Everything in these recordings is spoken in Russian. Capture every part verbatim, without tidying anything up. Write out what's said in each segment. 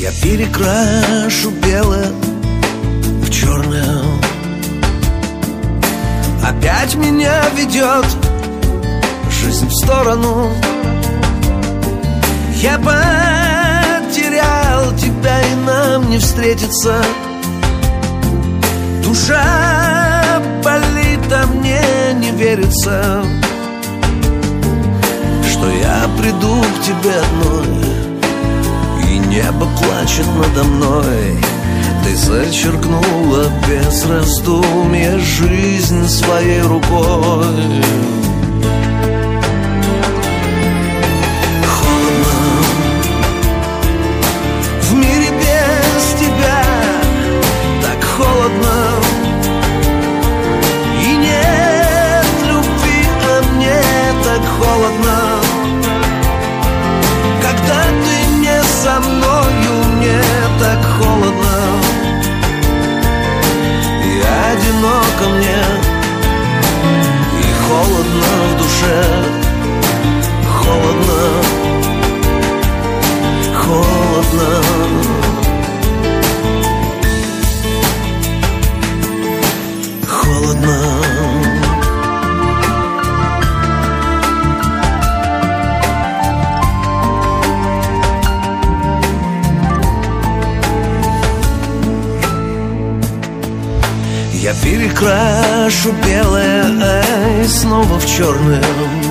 Я перекрашу белое в черное. Опять меня ведет жизнь в сторону. Я потерял тебя, и нам не встретиться. Душа болит, а мне не верится, что я приду к тебе одной, и небо плачет надо мной. Ты зачеркнула без раздумья жизнь своей рукой. И нет любви, а мне так холодно. Когда ты не со мною, мне так холодно. И одиноко мне, и холодно в душе. Холодно, холодно. Холодно. Я перекрашу белое, ай, снова в черное.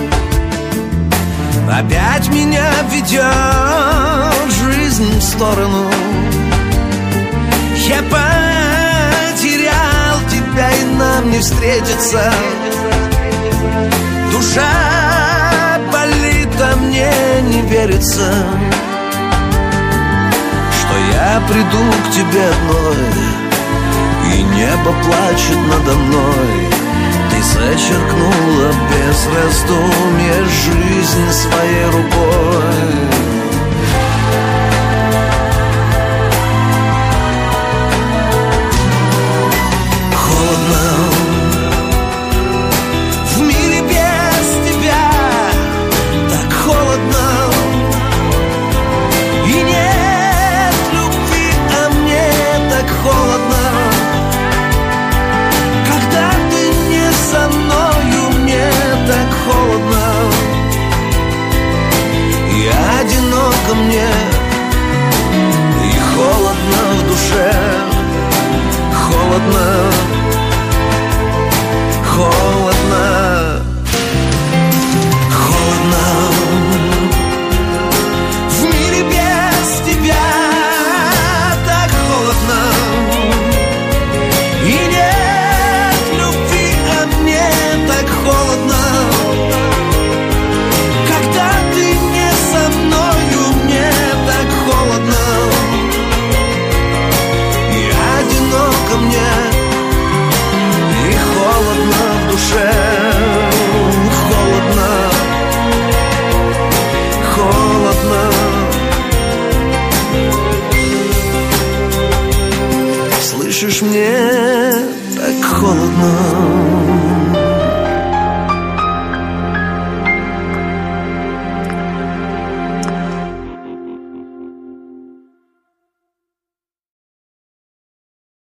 Опять меня ведет жизнь в сторону. Я потерял тебя, и нам не встретиться. Душа болит, а мне не верится, что я приду к тебе одной, и небо плачет надо мной. Ты зачеркнула без раздумья жизнь своей рукой. Одиноко мне, и холодно в душе. Холодно, холодно, холодно. В мире без тебя так холодно. И нет любви, а мне так холодно. Мне и холодно в душе. Холодно, холодно. Слышишь, мне так холодно.